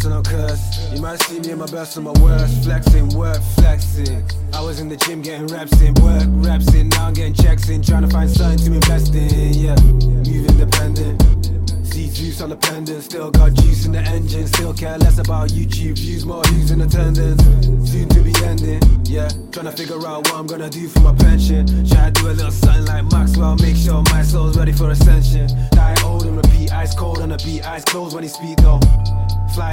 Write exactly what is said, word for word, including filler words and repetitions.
blessed and I'm cursed. You might see me at my best and my worst. Flexing, work, flexing. I was in the gym getting reps in, work, reps in. Now I'm getting checks in, trying to find something to invest in. Yeah, move independent. See juice on the pendant, still got juice in the engine. Still care less about YouTube views, more who's in attendance. Soon to be ending, yeah. Trying to figure out what I'm gonna do for my pension. Should I do a